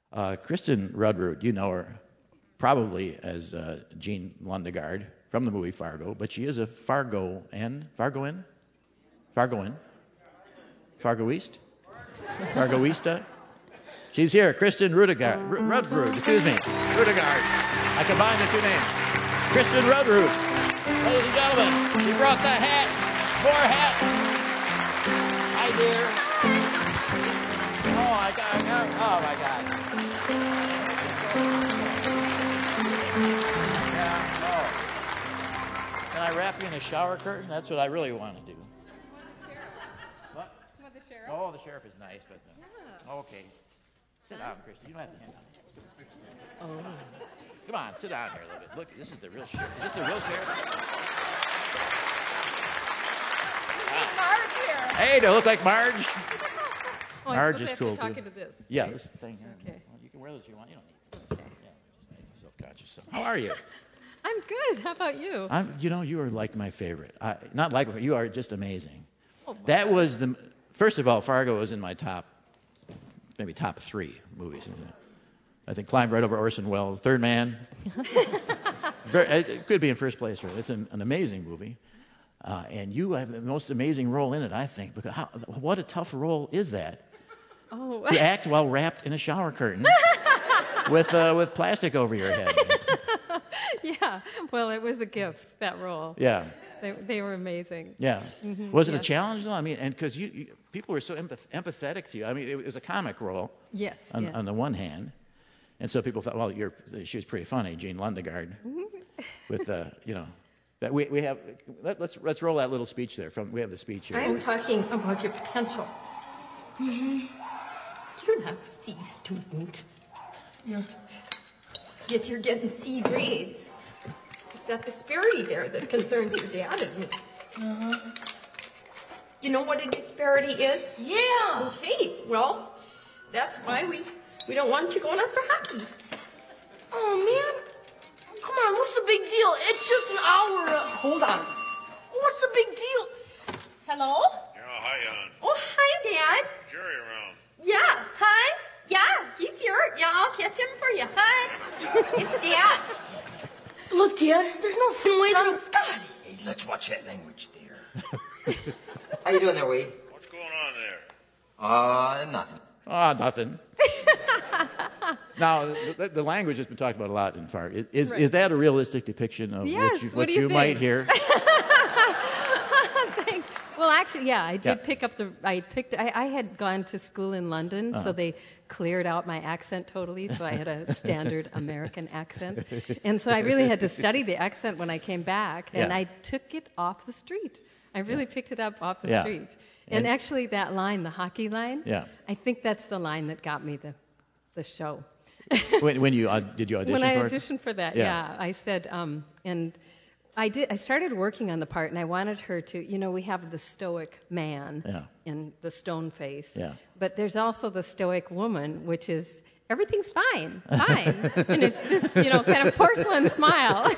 Kristen Rudroot, you know her probably as Jean Lundegaard from the movie Fargo, but she is a Fargoan? Fargoist? Fargoista? She's here, Kristen Rudroot, excuse me, Rudegaard. I combined the two names. Kristen Rudroot, ladies and gentlemen, she brought the hats, more hats. Hi, dear. Oh, my God. Oh, my God. Yeah, oh. Can I wrap you in a shower curtain? That's what I really want to do. What? You want the sheriff? Oh, the sheriff is nice, but... Okay. Sit down, Kristen. You don't have to hang on. Oh. Come on, sit down here a little bit. Look, this is the real sheriff. Is this the real sheriff? Marge here. Hey, do I look like Marge? Oh, Marge is cool, talking too. to this. Yeah, this thing here. Okay. Well, you can wear those if you want. You don't need to. Yeah, just make yourself conscious. How are you? I'm good. How about you? You are like my favorite. Not like, you are just amazing. Oh, That was the... First of all, Fargo was in my maybe top 3 movies. I think climbed right over Orson Welles. Third Man. It could be in first place. Right? It's an amazing movie. And you have the most amazing role in it, I think. Because what a tough role is that? Oh. To act while wrapped in a shower curtain with plastic over your head. Yeah. Well, it was a gift, that role. Yeah. They were amazing. Yeah. Mm-hmm. Was it a challenge, though? I mean, and because people were so empathetic to you. I mean, it was a comic role. Yes. On the one hand. And so people thought, well, she was pretty funny, Jean Lundegaard, with we have. Let's roll that little speech there. We have the speech here. I'm talking about your potential. Mm-hmm. You're not a C student. Yeah. Yet you're getting C grades. It's that disparity there that concerns your dad and me. Uh-huh. You know what a disparity is? Yeah. Okay. Well, that's why we don't want you going up for hockey. Oh, man. Come on, what's the big deal? It's just an hour. Hold on. What's the big deal? Hello? Yeah, hi, Jan. Oh, hi, Dad. Jerry around. Yeah, hi. Yeah, he's here. Yeah, I'll catch him for you. Hi. It's Dad. Look, Dad, there's no way that... Scotty. Hey, let's watch that language there. How you doing there, Wade? What's going on there? Nothing. Nothing. Now, the language has been talked about a lot in Fargo. Is that a realistic depiction of what you might hear? Well, actually, yeah, I did pick up I had gone to school in London, so they cleared out my accent totally, so I had a standard American accent. And so I really had to study the accent when I came back, and I took it off the street. I really picked it up off the street. And actually, that line, the hockey line, I think that's the line that got me the show. When you did you audition when I for it? auditioned for that, I said, and I started working on the part, and I wanted her to, we have the stoic man and the stone face, but there's also the stoic woman, which is everything's fine, and it's this, kind of porcelain smile.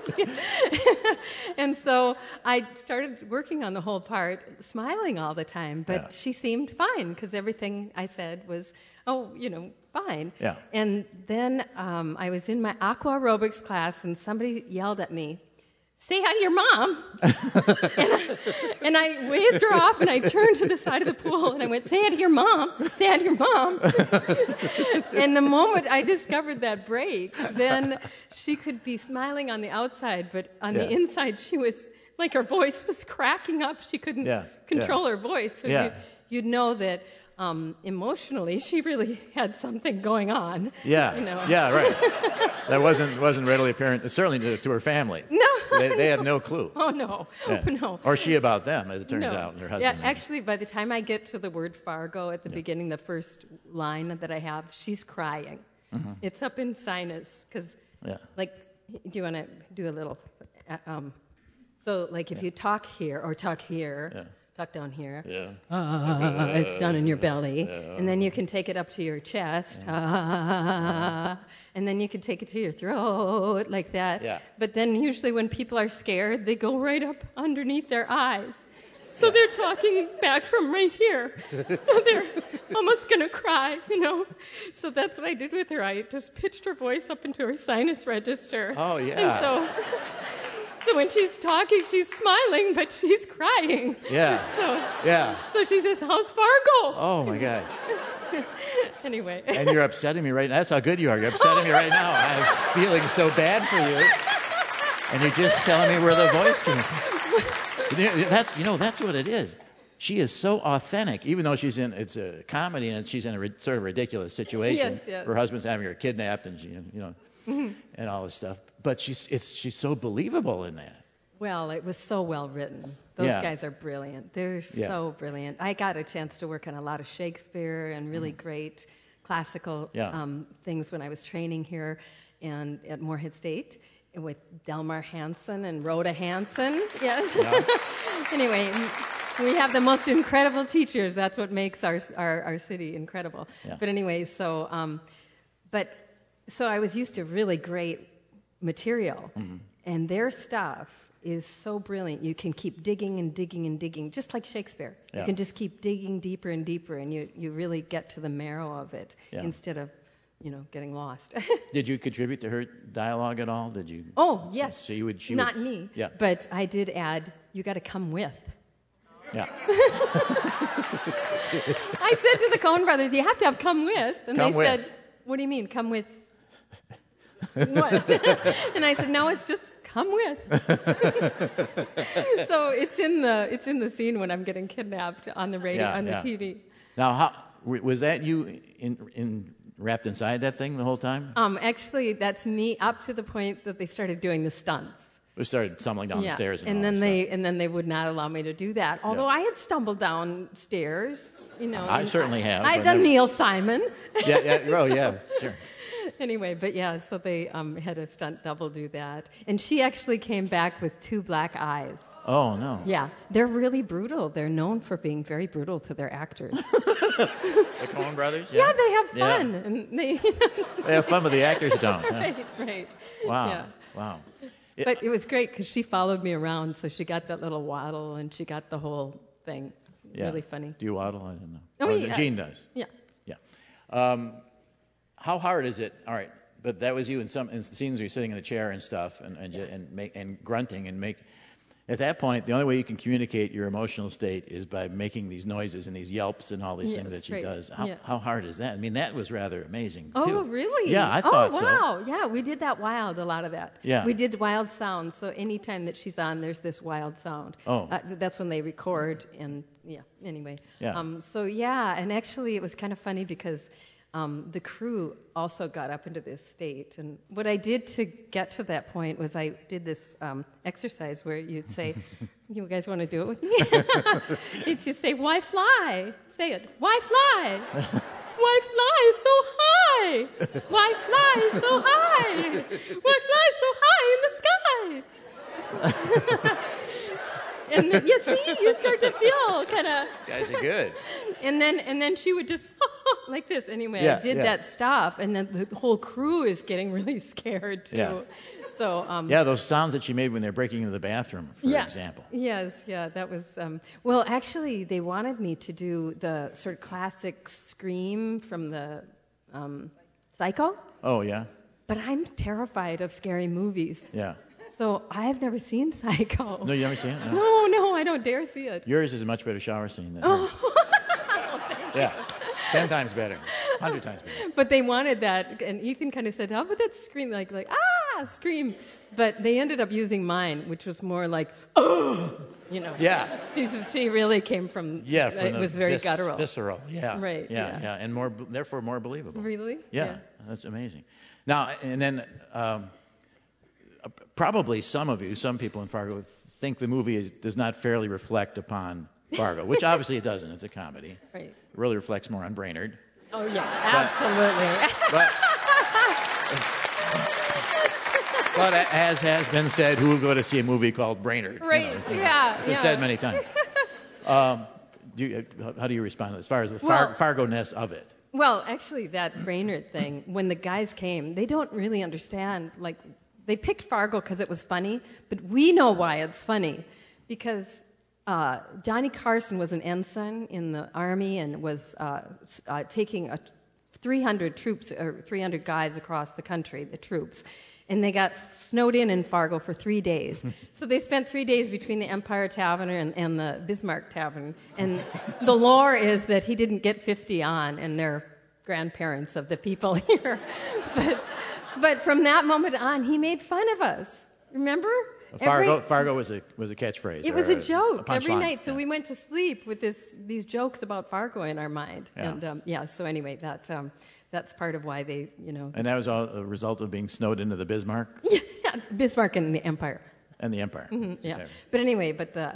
And so I started working on the whole part, smiling all the time, but she seemed fine because everything I said was, fine. Yeah. And then I was in my aqua aerobics class, and somebody yelled at me, "Say hi to your mom." and I waved her off, and I turned to the side of the pool, and I went, "Say hi to your mom. Say hi to your mom." And the moment I discovered that break, then she could be smiling on the outside, but on the inside, she was like her voice was cracking up. She couldn't control her voice. So you'd know that emotionally, she really had something going on. Yeah, yeah, right. That wasn't readily apparent, certainly to her family. No. They have no clue. Oh, no. Yeah. No. Or she about them, as it turns out, and her husband. Yeah, actually, by the time I get to the word Fargo at the beginning, the first line that I have, she's crying. Mm-hmm. It's up in sinus, because, do you want to do a little... so, if you talk here, or talk here... Tuck down here. It's down in your belly. And then you can take it up to your chest. And then you can take it to your throat, like that. Yeah. But then usually when people are scared, they go right up underneath their eyes. So they're talking back from right here. So they're almost going to cry, So that's what I did with her. I just pitched her voice up into her sinus register. Oh, yeah. And so when she's talking, she's smiling, but she's crying. Yeah. So she says, "How's Fargo?" Oh, my God. Anyway. And you're upsetting me right now. That's how good you are. You're upsetting me right now. I'm feeling so bad for you. And you're just telling me where the voice came from. That's what it is. She is so authentic, even though it's a comedy and she's in a sort of ridiculous situation. Yes. Her husband's having her kidnapped and and all this stuff. But she's so believable in that. Well, it was so well written. Those guys are brilliant. They're so brilliant. I got a chance to work on a lot of Shakespeare and really great classical things when I was training here and at Moorhead State with Delmar Hansen and Rhoda Hansen. Yes. Anyway, we have the most incredible teachers. That's what makes our city incredible. Yeah. But anyway, so I was used to really great material, and their stuff is so brilliant. You can keep digging and digging and digging, just like Shakespeare. Yeah. You can just keep digging deeper and deeper, and you really get to the marrow of it instead of, getting lost. Did you contribute to her dialogue at all? Did you? Oh, yes. So she would. Not me. Yeah. But I did add, "You got to come with." Yeah. I said to the Coen brothers, "You have to have come with," and Come they with. said, "What do you mean, come with?" What? And I said, "No, it's just come with." So it's in the scene when I'm getting kidnapped on the radio, the TV. Now, how was that you wrapped inside that thing the whole time? Actually, that's me up to the point that they started doing the stunts. We started stumbling down the stairs, and then they would not allow me to do that. Although I had stumbled downstairs, I certainly have. I'd done Neil Simon. Yeah, sure. Anyway, but so they had a stunt double do that, and she actually came back with 2 black eyes. Oh no. Yeah, they're really brutal. They're known for being very brutal to their actors. The Coen brothers. Yeah, they have fun, and they have fun, but the actors don't. Huh? Right. Wow. Yeah. Wow. But it was great because she followed me around, so she got that little waddle, and she got the whole thing. Yeah. Really funny. Do you waddle? I don't know. Oh, yeah. Gene does. Yeah. Yeah. How hard is it? All right, but that was you in the scenes where you're sitting in the chair and stuff, and grunting and make. At that point, the only way you can communicate your emotional state is by making these noises and these yelps and all these things that she does. How hard is that? I mean, that was rather amazing, too. Oh, really? Yeah, I thought so. Oh, wow. Yeah, we did that wild, a lot of that. Yeah. We did wild sounds, so anytime that she's on, there's this wild sound. Oh. That's when they record, and anyway. Yeah. And actually it was kind of funny because the crew also got up into this state. And what I did to get to that point was I did this exercise where you'd say, you guys want to do it with me? It's you say, "Why fly?" Say it. "Why fly?" "Why fly so high? Why fly so high? Why fly so high in the sky?" And you see, you start to feel kind of. Guys are good. And then she would just like this. Anyway, I did that stuff, and then the whole crew is getting really scared too. Yeah. So those sounds that she made when they're breaking into the bathroom, for example. Yes, that was. Well, actually, they wanted me to do the sort of classic scream from the Psycho. Oh yeah. But I'm terrified of scary movies. Yeah. So I've never seen Psycho. No, you never seen it? No, I don't dare see it. Yours is a much better shower scene than hers. Yeah. 10 times better. 100 times better. But they wanted that, and Ethan kind of said, "How about that scream?" Like scream. But they ended up using mine, which was more like, "Oh," Yeah. She really came from. It was very guttural. Visceral. Yeah. Right. Yeah. And therefore more believable. Really? Yeah. That's amazing. Now, and then probably some people in Fargo think the movie does not fairly reflect upon Fargo, which obviously it doesn't. It's a comedy. Right. It really reflects more on Brainerd. Oh, yeah, absolutely. But as has been said, who will go to see a movie called Brainerd? Right, It's said many times. How do you respond to this, as far as the Fargo-ness of it? Well, actually, that Brainerd thing, when the guys came, they don't really understand. Like, they picked Fargo because it was funny, but we know why it's funny. Because Johnny Carson was an ensign in the Army and was taking 300 troops, or 300 guys across the country, the troops. And they got snowed in Fargo for 3 days. So they spent 3 days between the Empire Tavern and the Bismarck Tavern. And the lore is that he didn't get 50 on, and they're grandparents of the people here. But from that moment on, he made fun of us. Remember? Fargo was a catchphrase. It was a joke every punchline. night. So we went to sleep with these jokes about Fargo in our mind. Yeah. And so anyway, that's part of why they, And that was all a result of being snowed into the Bismarck Yeah, Bismarck and the Empire. and the Empire. Yeah. Okay. But anyway,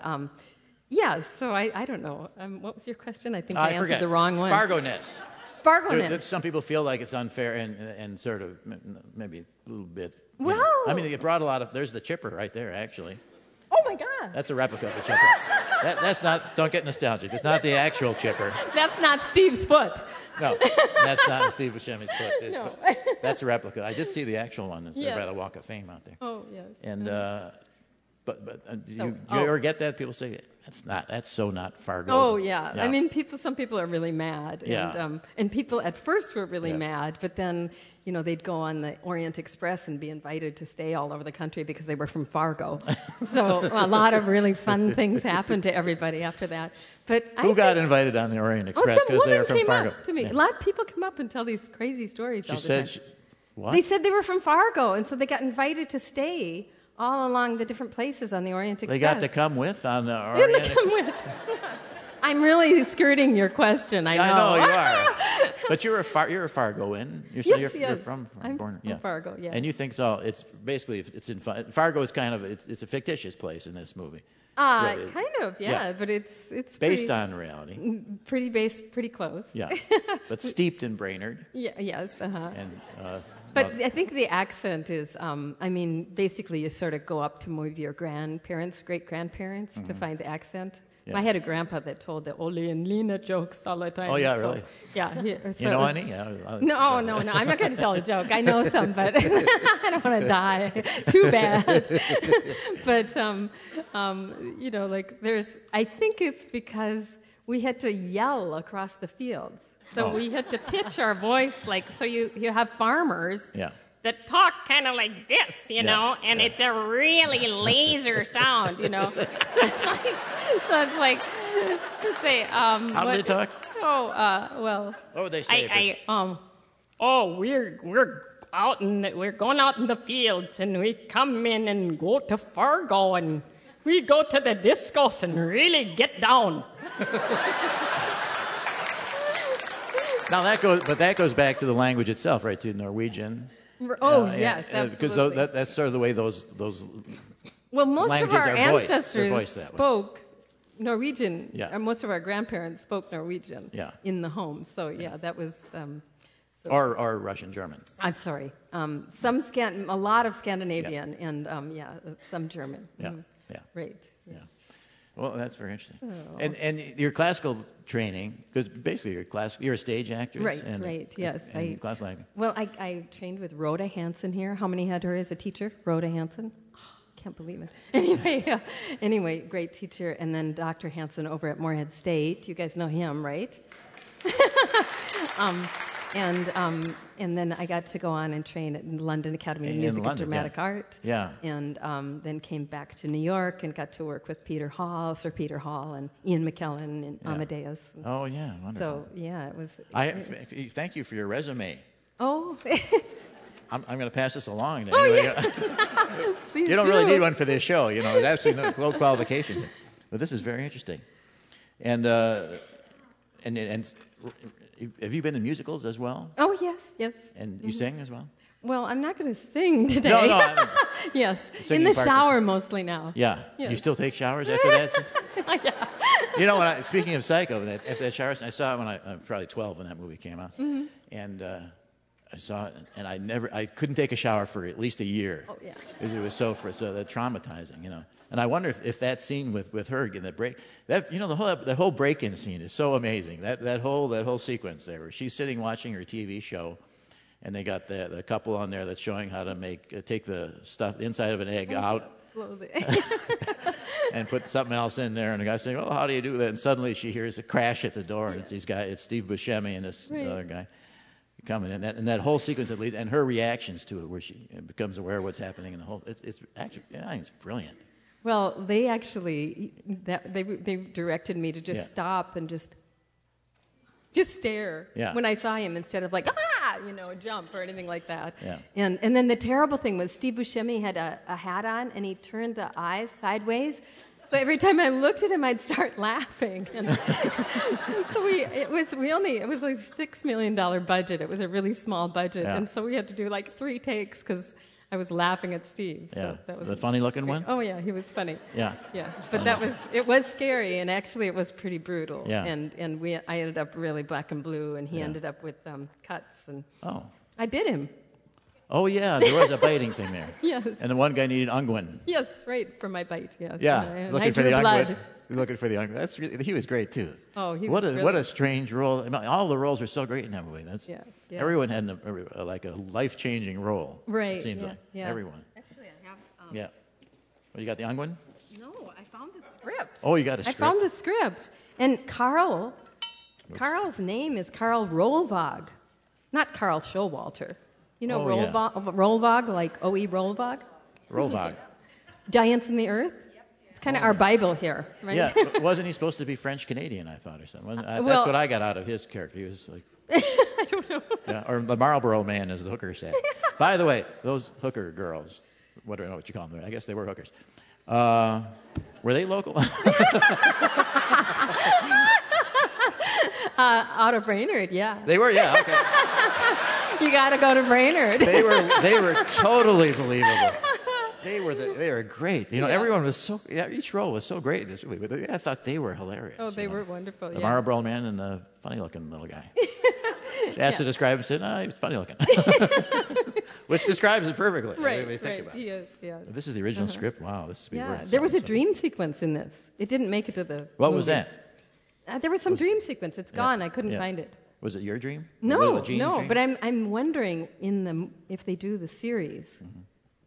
so I don't know. What was your question? I think I answered forget. the wrong one. Fargo-ness. Fargo-ness. Some people feel like it's unfair and sort of maybe a little bit. Well- I mean, it brought a lot of. There's the chipper right there, actually. Oh my God. That's a replica of the chipper. That's not. Don't get nostalgic. It's not the actual chipper. That's not Steve's foot. No, that's not Steve Buscemi's foot. No. That's a replica. I did see the actual one. It's Yeah. by the Walk of Fame out there. Oh yes. And do you ever get that? People say that's so not Fargo. Oh yeah. I mean, some people are really mad. Yeah. And people at first were really mad, but then they'd go on the Orient Express and be invited to stay all over the country because they were from Fargo. So a lot of really fun things happened to everybody after that. But who got invited on the Orient Express some because they woman were from came Fargo? up to me. Yeah. A lot of people come up and tell these crazy stories. She all the said, time. what? They said they were from Fargo, and so they got invited to stay all along the different places on the Orient Express. They got to come with on the Yeah, Orient they come with. I'm really skirting your question. I know. I know you are, but you're a Fargoan. You're from I'm born. from Fargo. Yeah. And you think so? It's basically Fargo is kind of it's a fictitious place in this movie. Kind of, yeah. But it's based on reality. Pretty close. Yeah, but steeped in Brainerd. Yeah. Yes. And But I think the accent is, basically you sort of go up to maybe your great grandparents to find the accent. Yeah. I had a grandpa that told the Ole and Lena jokes all the time. Oh, yeah, really? Yeah. You know any? Yeah, No. I'm not going to tell a joke. I know some, but I don't want to die. Too bad. But, I think it's because we had to yell across the fields. So we had to pitch our voice so you have farmers that talk kind of like this, and it's a really laser sound, So it's like, say, how do they talk? Oh, well. What would they say? We're going out in the fields, and we come in and go to Fargo, and we go to the discos and really get down. Now that goes back to the language itself, right? To Norwegian. Oh yes, absolutely. Because that's sort of the way those. Well, most of our ancestors that way. spoke Norwegian. Yeah. And most of our grandparents spoke Norwegian. Yeah. In the home. So that was. Or Russian German. I'm sorry. A lot of Scandinavian and some German. Yeah. Mm. Yeah. Right. Yeah. Well, that's very interesting. Oh. And your classical training, because basically you're a stage actress. Right. Yes. Classical acting. Well, I trained with Rhoda Hansen here. How many had her as a teacher? Rhoda Hansen. Can't believe it. Anyway, great teacher. And then Dr. Hansen over at Moorhead State. You guys know him, right? And then I got to go on and train at London Academy of Music and Dramatic Art. Yeah. And then came back to New York and got to work with Sir Peter Hall, and Ian McKellen and Amadeus. Oh yeah, wonderful. So it was. Thank you for your resume. Oh. I'm going to pass this along. Oh, anyway. yeah. Please You don't really need one for this show. There's absolutely no low qualifications. But this is very interesting. And have you been in musicals as well? Oh yes. And you sing as well? Well, I'm not going to sing today. No. I mean, yes, in singing the parts shower mostly now. Yeah. Yes. You still take showers after that? Yeah. Speaking of Psycho, after that shower, I saw it when I was probably 12 when that movie came out, and I saw it, and I couldn't take a shower for at least a year. Oh yeah. Because it was so traumatizing, And I wonder if that scene with her in the break, the whole break-in scene is so amazing. That whole sequence there, where she's sitting watching her TV show, and they got the couple on there that's showing how to take the stuff inside of an egg out blow the... and put something else in there. And the guy's saying, "Oh, how do you do that?" And suddenly she hears a crash at the door, and it's Steve Buscemi and this other guy coming in. And that whole sequence that leads, and her reactions to it, where she becomes aware of what's happening in the whole. It's actually, I think it's brilliant. Well, they actually they directed me to just stop and just stare when I saw him instead of like jump or anything like that. Yeah. And then the terrible thing was Steve Buscemi had a hat on and he turned the eyes sideways. So every time I looked at him, I'd start laughing. And so it was like $6 million budget. It was a really small budget, and so we had to do like 3 takes because I was laughing at Steve. So that was the funny-looking one. Oh yeah, he was funny. Yeah. But it was scary, and actually it was pretty brutal. Yeah. And I ended up really black and blue, and he ended up with cuts, and I bit him. Oh yeah, there was a biting thing there. Yes. And the one guy needed Unguent. Yes, right, for my bite. Yes. Yeah, And looking I for drew the blood. Unguent. Looking for the Unguent. He was great too. Oh, he what was a really what a strange role. I mean, all the roles are so great in that movie. Yes. Everyone had like a life-changing role. Right. It seems like everyone. Actually, I have. Yeah. Well, you got the Unguent? No, I found the script. Oh, you got a script. I found the script, and Carl's name is Carl Rollvag, not Carl Showalter. You know Rollvag, like O.E. Rollvag? Rollvag. Giants in the Earth? It's kind of our Bible here, right? Yeah, but wasn't he supposed to be French-Canadian, I thought, or something? That's what I got out of his character. He was like... I don't know. Yeah, or the Marlboro Man, as the hooker said. By the way, those hooker girls, I don't know what you call them. I guess they were hookers. Were they local? Out of Brainerd, yeah. They were, yeah, okay. You got to go to Brainerd. They were totally believable. They were great. You know, everyone was each role was so great in this movie. But I thought they were hilarious. Oh, they were wonderful. The Marlboro Man and the funny-looking little guy. She asked to describe him, said, "No, he was funny-looking," which describes it perfectly. Right, think about he is. Yes. This is the original script. Wow, this is worth there was a something. dream sequence in this. It didn't make it to the. What movie. was that? There was some dream sequence. It's gone. I couldn't find it. Was it your dream? No, Gene's no. dream? But I'm wondering if they do the series. Mm-hmm.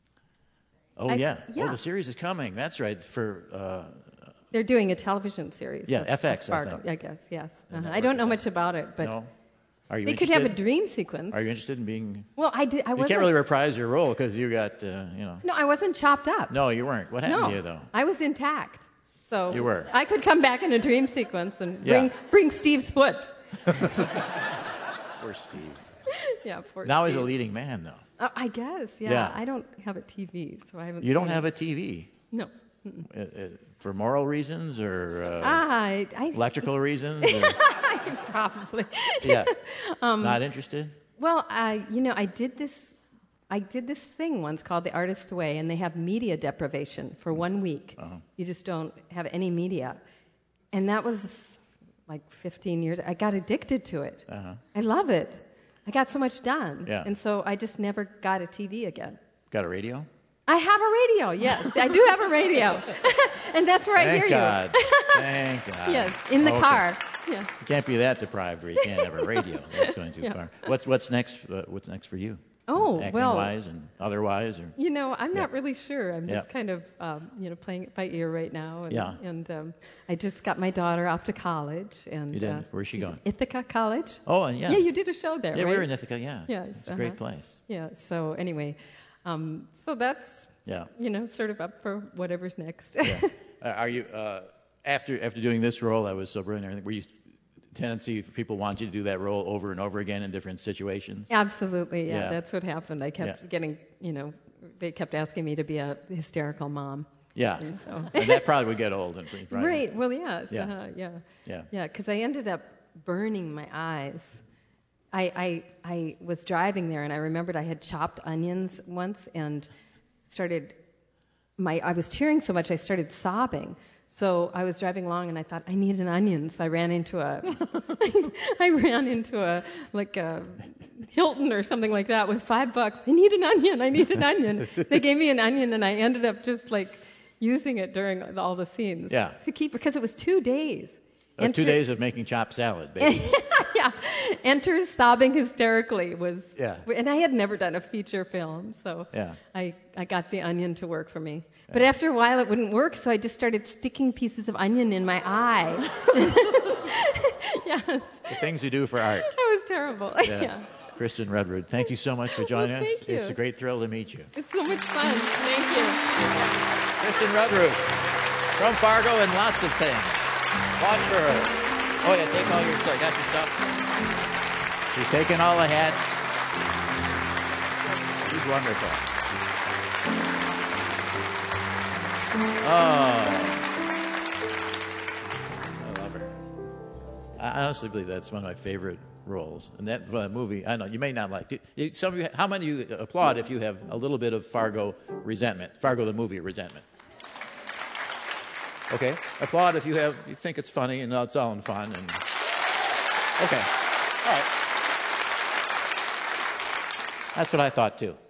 Oh yeah. Oh, the series is coming. That's right. They're doing a television series. Yeah, of FX, I Fargo. think. I guess. Yes. I don't know much about it, but No. Are you they could interested? have a dream sequence. Are you interested in being? Well, I You wasn't. can't really reprise your role because you got, No, I wasn't chopped up. No, you weren't. What happened No, to you though? I was intact. So You were. I could come back in a dream sequence and Yeah. bring Steve's foot. Poor Steve. Yeah. Now Steve. he's a leading man, though. I guess. Yeah. Yeah. I don't have a TV, so I haven't. You don't seen have it. a TV No. for moral reasons or I electrical reasons? Or, probably. yeah. Not interested. Well, I did this thing once called The Artist's Way, and they have media deprivation for 1 week. Uh-huh. You just don't have any media. And that was like 15 years. I got addicted to it. Uh-huh. I love it. I got so much done. Yeah. And so I just never got a TV again. Got a radio? I have a radio, yes. I do have a radio. And that's where I hear Thank God. Thank you. God. Yes, in the Okay. car. Yeah. You can't be that deprived where you can't have a radio. That's going too far. What's next? What's next for you? Oh, Acting well. wise and otherwise, or I'm not really sure. I'm just Yeah. kind of, playing it by ear right now. And, Yeah. And I just got my daughter off to college. And You did? Where's she she's going? at Ithaca College. Oh, and yeah. Yeah, you did a show there, Yeah, right? we were in Ithaca. Yeah. Yes, It's a great place. Yeah. So anyway, so that's Yeah. sort of up for whatever's next. Yeah. Are you after doing this role that was so brilliant? and everything, were you tendency for people want you to do that role over and over again in different situations? Absolutely. Yeah, Yeah. that's what happened. I kept getting, they kept asking me to be a hysterical mom. Yeah. And so. And that probably would get old. And Right. Well, yes. Yeah. Yeah. Yeah. Because I ended up burning my eyes. I was driving there, and I remembered I had chopped onions once, and I was tearing so much I started sobbing. So I was driving along, and I thought I need an onion. So I ran into a Hilton or something like that with $5. I need an onion. I need an onion. They gave me an onion, and I ended up just using it during all the scenes. Yeah. To keep, because it was 2 days. 2 days of making chopped salad, basically. Yeah, Yeah. Enters sobbing hysterically was. Yeah. And I had never done a feature film, so Yeah. I got the onion to work for me. But after a while, it wouldn't work, so I just started sticking pieces of onion in my eye. Yes. The things you do for art. That was terrible. Yeah. Kristen Rudrud, thank you so much for joining us. Thank you. It's a great thrill to meet you. It's so much fun. Thank you. Kristen Rudrud from Fargo and lots of things. Watch for her. Oh, yeah, take all your stuff. Got your stuff? She's taking all the hats. She's wonderful. Oh. I love her. I honestly believe that's one of my favorite roles. And that movie, I know, you may not like it. Some of you, how many of you applaud if you have a little bit of Fargo resentment? Fargo the movie resentment. Okay. Applaud if you think it's funny and it's all in fun. And okay. All right. That's what I thought too.